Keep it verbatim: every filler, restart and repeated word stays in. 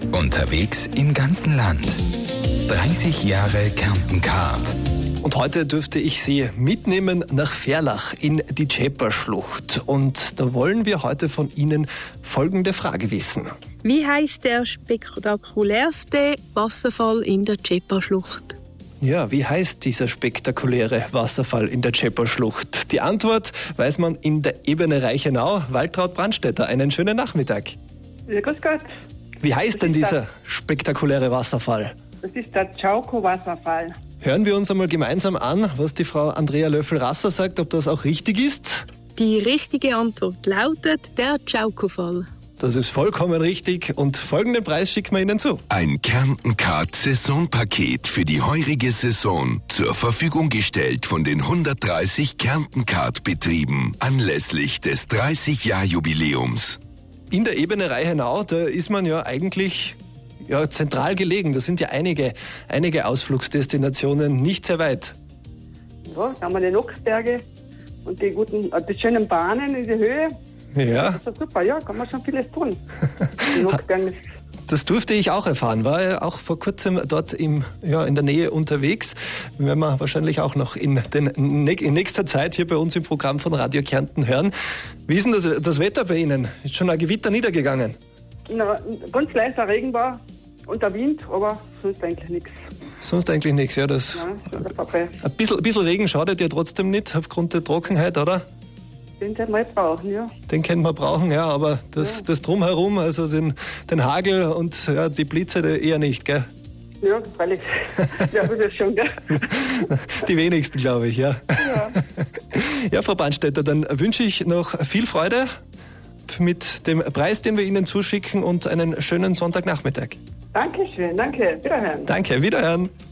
Unterwegs im ganzen Land. dreißig Jahre Kärnten-Card. Und heute dürfte ich Sie mitnehmen nach Ferlach in die Tschäper-Schlucht. Und da wollen wir heute von Ihnen folgende Frage wissen. Wie heißt der spektakulärste Wasserfall in der Tschäper-Schlucht? Ja, wie heißt dieser spektakuläre Wasserfall in der Tschäper-Schlucht? Die Antwort weiß man in der Ebene Reichenau. Waltraud Brandstätter, einen schönen Nachmittag. Ja, grüß Gott. Wie heißt denn dieser spektakuläre Wasserfall? Das ist der Tschauko-Wasserfall. Hören wir uns einmal gemeinsam an, was die Frau Andrea Löffel-Rasser sagt, ob das auch richtig ist. Die richtige Antwort lautet der Tschauko-Fall. Das ist vollkommen richtig und folgenden Preis schicken wir Ihnen zu. Ein Kärnten-Card-Saisonpaket für die heurige Saison. Zur Verfügung gestellt von den hundertdreißig Kärnten-Card-Betrieben anlässlich des dreißig-Jahr-Jubiläums. In der Ebene Reichenau, da ist man ja eigentlich ja, zentral gelegen. Da sind ja einige, einige Ausflugsdestinationen nicht sehr weit. Ja, da haben wir die Nockberge und die guten, die schönen Bahnen in die Höhe. Ja. Das ist super, ja, kann man schon vieles tun. Die Nockberge. Das durfte ich auch erfahren. War ja auch vor kurzem dort im, ja, in der Nähe unterwegs. Werden wir wahrscheinlich auch noch in, den, in nächster Zeit hier bei uns im Programm von Radio Kärnten hören. Wie ist denn das, das Wetter bei Ihnen? Ist schon ein Gewitter niedergegangen? Na, ganz leichter Regen war und der Wind, aber sonst eigentlich nichts. Sonst eigentlich nichts, ja. Das, Ja, das vorbei. ein, bisschen, ein bisschen Regen schadet ja trotzdem nicht aufgrund der Trockenheit, oder? Den können wir brauchen, ja. Den können wir brauchen, ja, aber das, Ja. das Drumherum, also den, den Hagel und ja, die Blitze eher nicht, gell? Ja, freilich. Ja, das ist schon, gell? Die wenigsten, glaube ich, ja. Ja. Ja, Frau Brandstätter, dann wünsche ich noch viel Freude mit dem Preis, den wir Ihnen zuschicken und einen schönen Sonntagnachmittag. Dankeschön, danke. Wiederhören. Danke, wiederhören.